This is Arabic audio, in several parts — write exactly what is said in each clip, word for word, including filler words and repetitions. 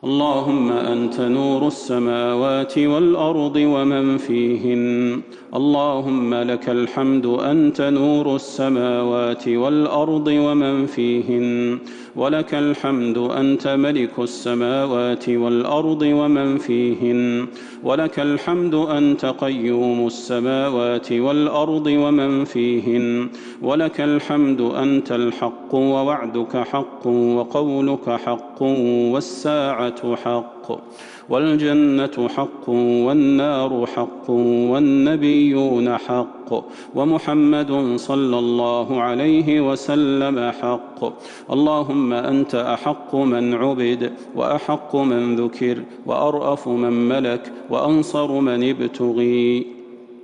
اللهم أنت نور السماوات والأرض ومن فيهن. اللهم لك الحمد أنت نور السماوات والأرض ومن فيهن، ولك الحمد أنت ملك السماوات والأرض ومن فيهن، ولك الحمد أنت قيوم السماوات والأرض ومن فيهن، ولك الحمد أنت الحق ووعدك حق وقولك حق والساعة حق والجنة حق والنار حق والنبيون حق ومحمد صلى الله عليه وسلم حق. اللهم أنت أحق من عبد وأحق من ذكر وأرأف من ملك وأنصر من ابتغي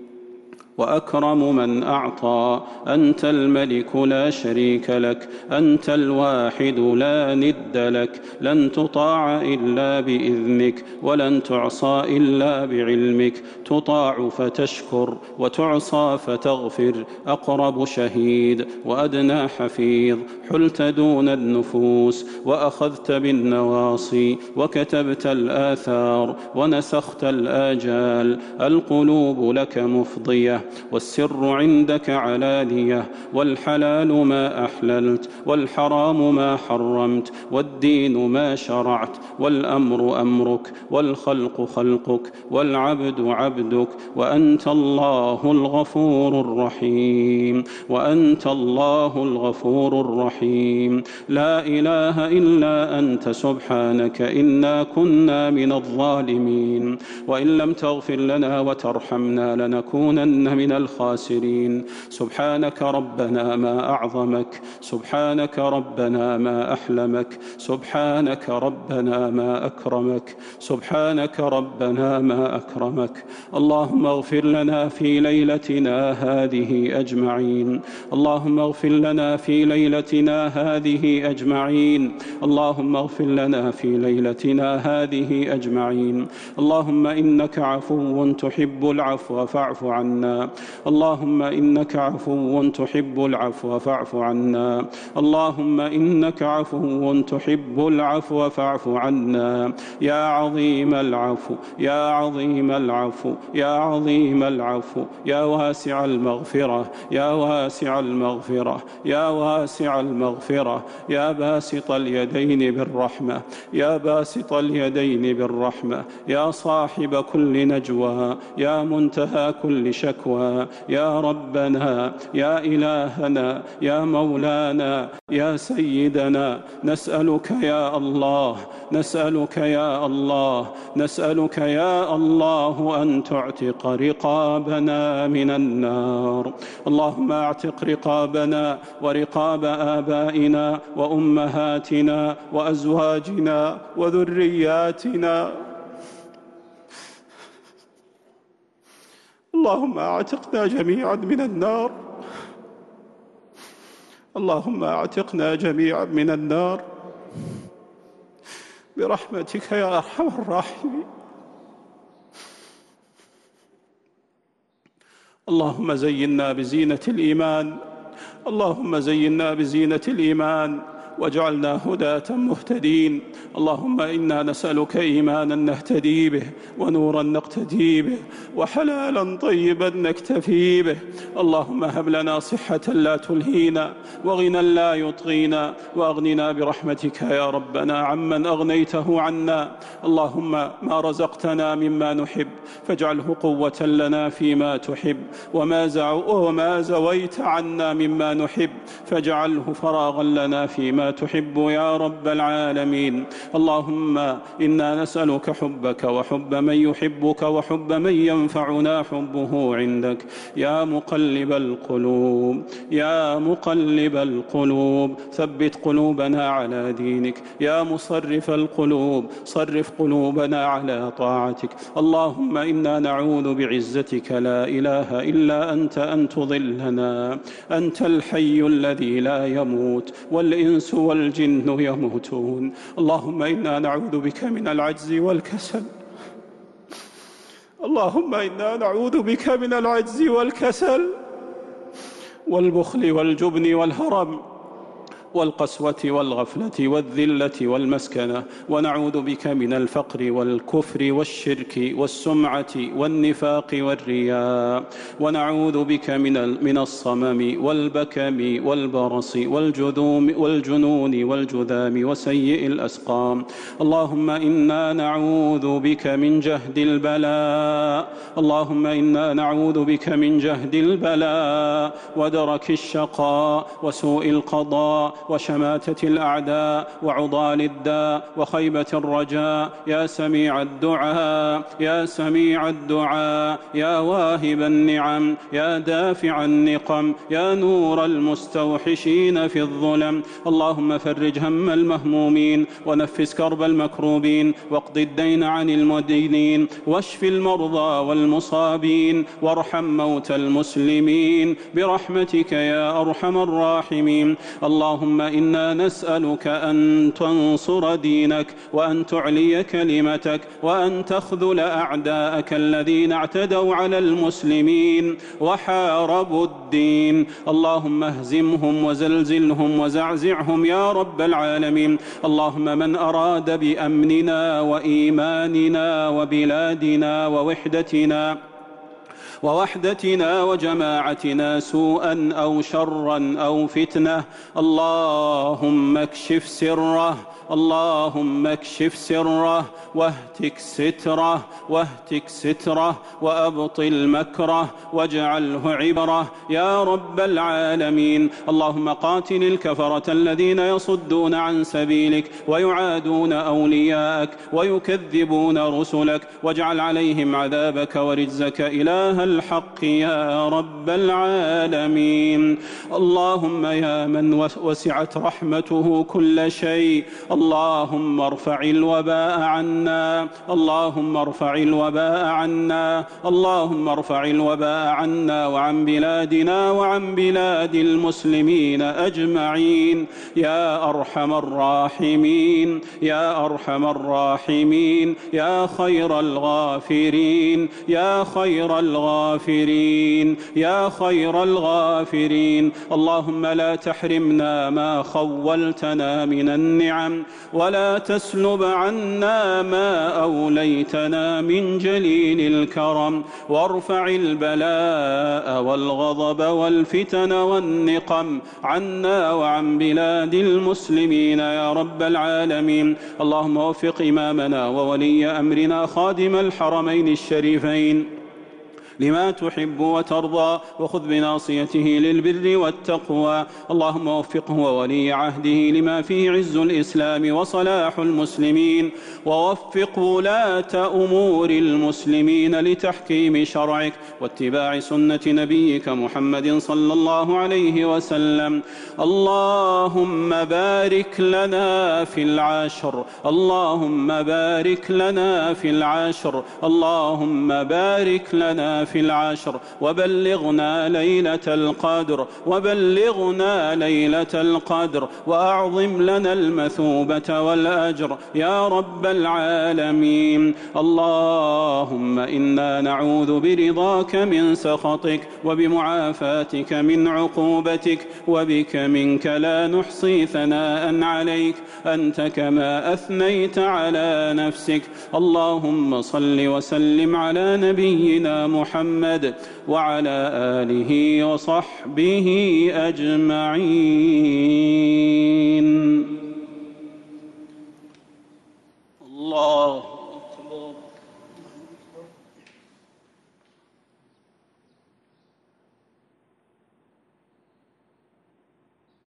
وأكرم من أعطى. أنت الملك لا شريك لك، أنت الواحد لا ند لك، لن تطاع إلا بإذنك ولن تعصى إلا بعلمك، تطاع فتشكر وتعصى فتغفر، أقرب شهيد وأدنى حفيظ، حلت دون النفوس وأخذت بالنواصي وكتبت الآثار ونسخت الآجال. القلوب لك مفضية والسر عندك علانية، والحلال ما أحللت والحرام ما حرمت، والدين ما شرعت، والأمر أمرك، والخلق خلقك، والعبد عبدك، وأنت الله الغفور الرحيم، وأنت الله الغفور الرحيم. لا إله إلا أنت سبحانك إنا كنا من الظالمين، وإن لم تغفر لنا وترحمنا لنكونن من الخاسرين. سبحانك ربنا ما أعظمك، سبحانك ربنا ما أحلمك، سبحانك ربنا ما أكرمك، سبحانك ربنا ما أكرمك. اللهم اغفر لنا في ليلتنا هذه أجمعين، اللهم اغفر لنا في ليلتنا هذه أجمعين، اللهم اغفر لنا في ليلتنا هذه أجمعين. اللهم إنك عفو تحب العفو فاعف عنا، اللهم إنك عفو تحب العفو فاعف عنا، اللهم إنك عفو تحب العفو فاعف عنا. يا عظيم العفو، يا عظيم العفو، يا عظيم العفو، يا واسع المغفرة، يا واسع المغفرة، يا واسع المغفرة، يا باسط اليدين بالرحمة، يا باسط اليدين بالرحمة، يا صاحب كل نجوى، يا منتهى كل شكوى، يا ربنا، يا إلهنا، يا مولانا، يا سيدنا. نسألك يا الله، نسألك يا الله، نسألك يا الله أن تعتق رقابنا من النار. اللهم اعتق رقابنا ورقاب آبائنا وأمهاتنا وأزواجنا وذرياتنا. اللهم اعتقنا جميعا من النار، اللهم اعتقنا جميعا من النار برحمتك يا أرحم الراحمين. اللهم زينا بزينة الإيمان، اللهم زينا بزينة الإيمان واجعلنا هداة مهتدين. اللهم إنا نسألك إيمانا نهتدي به، ونورا نقتدي به، وحلالا طيبا نكتفي به. اللهم هب لنا صحة لا تلهينا، وغنى لا يطغينا، وأغننا برحمتك يا ربنا عمن أغنيته عنا. اللهم ما رزقتنا مما نحب فاجعله قوة لنا فيما تحب، وما, وما زويت عنا مما نحب فاجعله فراغا لنا فيما تحب يا رب العالمين. اللهم إنا نسألك حبك وحب من يحبك وحب من ينفعنا حبه عندك. يا مقلب القلوب، يا مقلب القلوب ثبت قلوبنا على دينك. يا مصرف القلوب صرف قلوبنا على طاعتك. اللهم إنا نعوذ بعزتك لا إله إلا أنت أن تضلنا. أنت الحي الذي لا يموت، والإنس والجن يموتون. اللهم إنا نعوذ بك من العجز والكسل، اللهم إنا نعوذ بك من العجز والكسل والبخل والجبن والهرم والقسوة والغفلة والذلة والمسكنة، ونعوذ بك من الفقر والكفر والشرك والسمعة والنفاق والرياء، ونعوذ بك من من الصمم والبكم والبرص والجذوم والجنون والجذام وسيء الأسقام. اللهم إنا نعوذ بك من جهد البلاء اللهم إنا نعوذ بك من جهد البلاء ودرك الشقاء وسوء القضاء وشماتة الأعداء وعضال الداء وخيبة الرجاء. يا سميع الدعاء يا سميع الدعاء يا واهب النعم يا دافع النقم يا نور المستوحشين في الظلم. اللهم فرج هم المهمومين ونفس كرب المكروبين واقض الدين عن المدينين واشف المرضى والمصابين وارحم موتى المسلمين برحمتك يا أرحم الراحمين. اللهم إنا نسألك أن تنصر دينك وأن تعلي كلمتك وأن تخذل أعداءك الذين اعتدوا على المسلمين وحاربوا الدين. اللهم اهزمهم وزلزلهم وزعزعهم يا رب العالمين. اللهم من أراد بأمننا وإيماننا وبلادنا ووحدتنا ووحدتنا وجماعتنا سوءا أو شرا أو فتنة اللهم اكشف سره اللهم اكشف سره واهتك ستره واهتك ستره وأبطل مكره واجعله عبرة يا رب العالمين. اللهم قاتل الكفرة الذين يصدون عن سبيلك ويعادون أولياءك ويكذبون رسلك واجعل عليهم عذابك ورجزك إله الحق يا رب العالمين. اللهم يا من وسعت رحمته كل شيء اللهم ارفع الوباء عنا اللهم ارفع الوباء عنا اللهم ارفع الوباء عنا وعن بلادنا وعن بلاد المسلمين أجمعين يا أرحم الراحمين يا أرحم الراحمين يا خير الغافرين يا خير الغافرين يا خير الغافرين. اللهم لا تحرمنا ما خولتنا من النعم ولا تسلب عنا ما أوليتنا من جليل الكرم وارفع البلاء والغضب والفتن والنقم عنا وعن بلاد المسلمين يا رب العالمين. اللهم وفق إمامنا وولي أمرنا خادم الحرمين الشريفين لما تحب وترضى وخذ بناصيته للبر والتقوى. اللهم وفقه وولي عهده لما فيه عز الإسلام وصلاح المسلمين ووفق ولاة أمور المسلمين لتحكيم شرعك واتباع سنة نبيك محمد صلى الله عليه وسلم. اللهم بارك لنا في العاشر اللهم بارك لنا في العاشر اللهم بارك لنا في العاشر وبلغنا ليلة القدر وبلغنا ليلة القدر وأعظم لنا المثوبة والأجر يا رب العالمين. اللهم إنا نعوذ برضاك من سخطك وبمعافاتك من عقوبتك وبك منك لا نحصي ثناء عليك أنت كما أثنيت على نفسك. اللهم صل وسلم على نبينا محمد وعلى آله وصحبه أجمعين.